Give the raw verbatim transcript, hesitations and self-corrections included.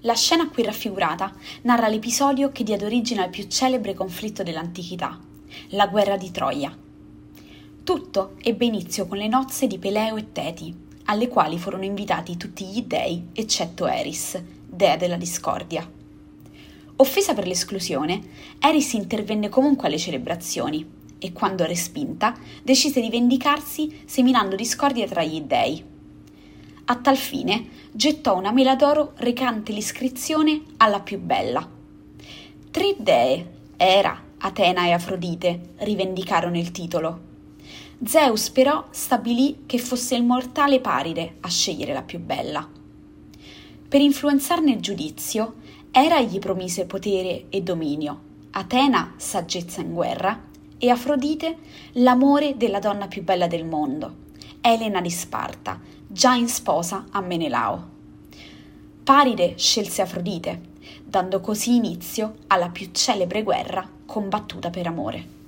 La scena qui raffigurata narra l'episodio che diede origine al più celebre conflitto dell'antichità, la guerra di Troia. Tutto ebbe inizio con le nozze di Peleo e Teti, alle quali furono invitati tutti gli dei eccetto Eris, dea della discordia. Offesa per l'esclusione, Eris intervenne comunque alle celebrazioni e, quando respinta, decise di vendicarsi seminando discordia tra gli dei. A tal fine gettò una mela d'oro recante l'iscrizione alla più bella. Tre dee, Era, Atena e Afrodite, rivendicarono il titolo. Zeus però stabilì che fosse il mortale Paride a scegliere la più bella. Per influenzarne il giudizio, Era gli promise potere e dominio, Atena saggezza in guerra e Afrodite l'amore della donna più bella del mondo, Elena di Sparta, già in sposa a Menelao. Paride scelse Afrodite, dando così inizio alla più celebre guerra combattuta per amore.